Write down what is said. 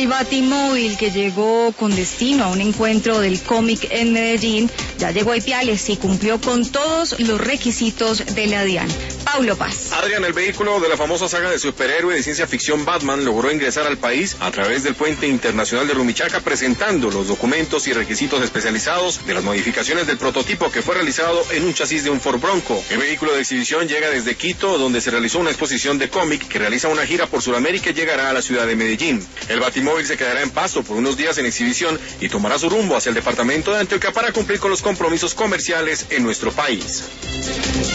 El Batimóvil, que llegó con destino a un encuentro del cómic en Medellín, ya llegó a Ipiales y cumplió con todos los requisitos de la DIAN. Paulo Paz. Adrián, el vehículo de la famosa saga de superhéroe de ciencia ficción Batman logró ingresar al país a través del puente internacional de Rumichaca, presentando los documentos y requisitos especializados de las modificaciones del prototipo que fue realizado en un chasis de un Ford Bronco. El vehículo de exhibición llega desde Quito, donde se realizó una exposición de cómic que realiza una gira por Sudamérica y llegará a la ciudad de Medellín. El Batimóvil se quedará en Pasto por unos días en exhibición y tomará su rumbo hacia el departamento de Antioquia para cumplir con los compromisos comerciales en nuestro país.